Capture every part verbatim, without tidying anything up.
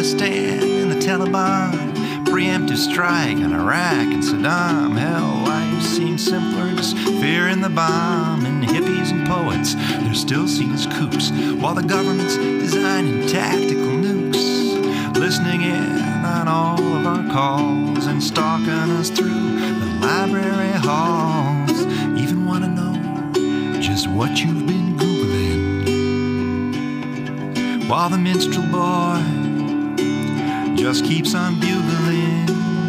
Afghanistan and the Taliban, preemptive strike on Iraq and Saddam. Hell, life seems simpler, just fear in the bomb. And hippies and poets, they're still seen as kooks, while the government's designing tactical nukes, listening in on all of our calls and stalking us through the library halls. Even want to know just what you've been Googling, while the minstrel boy just keeps on bugling.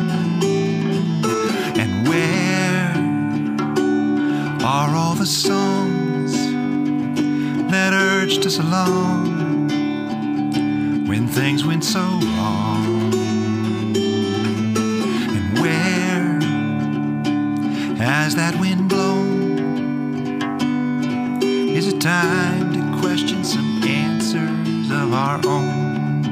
And where are all the songs that urged us along when things went so wrong? And where has that wind blown? Is it time to question some answers of our own?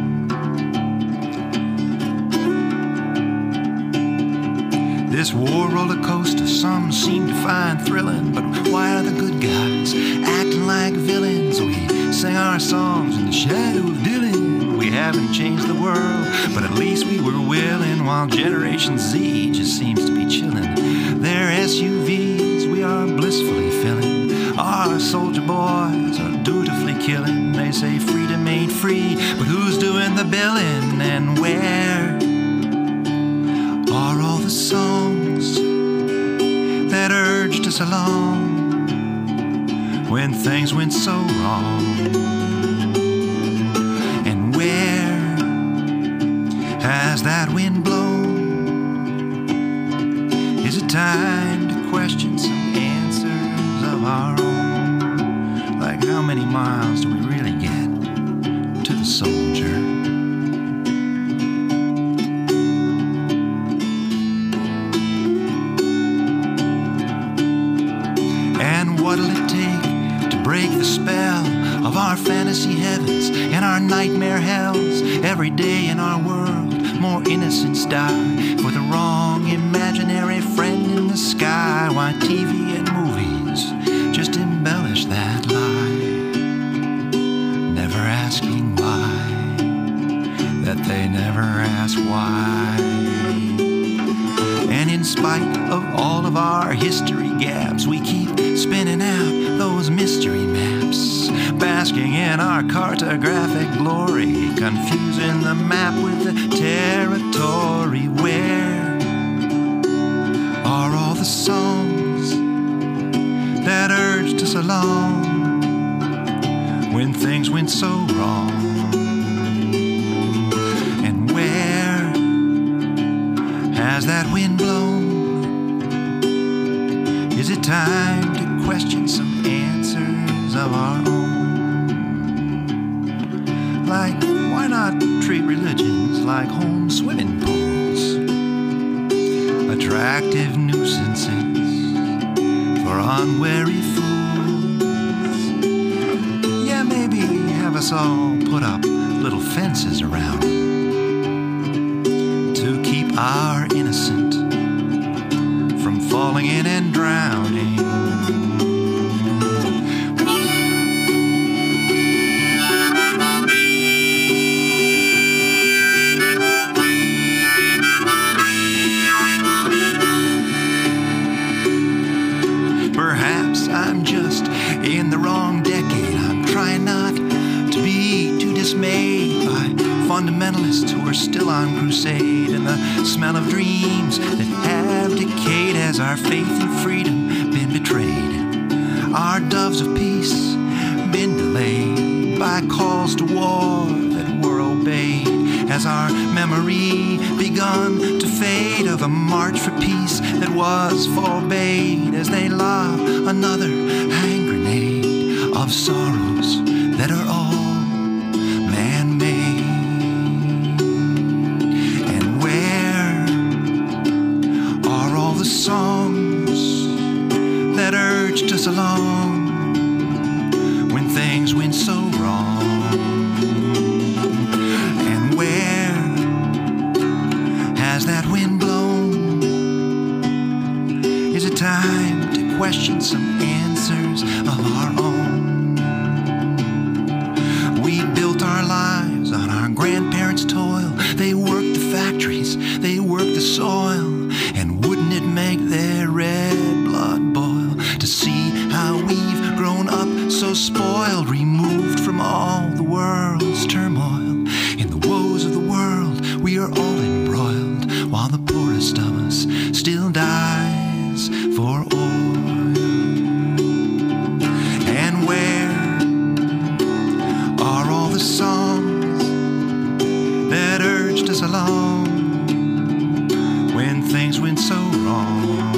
This war roller coaster, some seem to find thrilling, but why are the good guys acting like villains? We sang our songs in the shadow of Dylan. We haven't changed the world, but at least we were willing, while Generation Z just seems to be chilling. Their S U Vs we are blissfully filling. Our soldier boys are dutifully killing. They say freedom ain't free, but who's doing the billing? And where are all the songs that urged us along when things went so wrong? And where has that wind blown? Is it time to question some answers of our own? Like, how many miles do we really get to the soldier? What'll it take to break the spell of our fantasy heavens and our nightmare hells? Every day in our world, more innocents die for the wrong imaginary friend in the sky. Why T V and movies just embellish that lie, never asking why, that they never ask why. And in spite of all of our history gaps, we keep spinning out those mystery maps, basking in our cartographic glory, confusing the map with the territory. Where are all the songs that urged us along when things went so wrong? And where has that wind blown? Is it time to question some answers of our own? Like, why not treat religions like home swimming pools, attractive nuisances for unwary fools? Yeah, maybe have us all put up little fences around them to keep our innocent from falling in and drowning. Perhaps I'm just in the wrong decade. I'm trying not to be too dismayed by fundamentalists who are still on crusade, and the smell of dreams that have decayed. Has our faith in freedom been betrayed? Our doves of peace been delayed by calls to war that were obeyed? Has our memory begun to fade of a march for peace that was forbade, as they lob another hand grenade of sorrows that are all man-made? And where are all the songs that urged us along when things went so wrong? And where has that wind blown? Is it time to question some answers of our own? We built our lives on our grandparents' toes. toil. They work the factories, they work the soil. And wouldn't it make their red blood boil to see how we've grown up so spoiled, removed from all the world's turmoil? In the woes of the world we are all embroiled, while the poorest of us still dies for oil. And where are all the songs that urged us along when things went so wrong?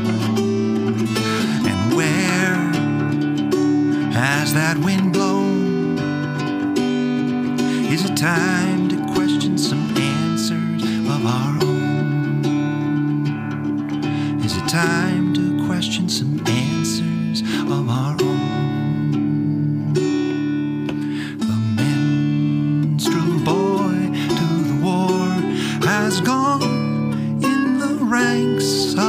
And where has that wind blown? Is it time to question some answers of our own? Is it time to question some answers of our own? The minstrel boy to the war has gone in the ranks of